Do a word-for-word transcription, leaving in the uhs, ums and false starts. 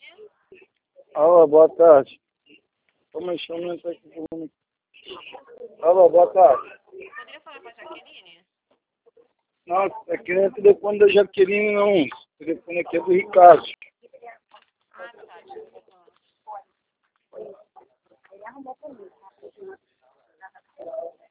Alô, boa tarde. Como é que chama isso aqui? Alô, boa tarde. Poderia falar com a Jaqueline? Não, aqui não é telefone da Jaqueline, não. O telefone aqui é do Ricardo. Ah, tá. Deixa eu ver.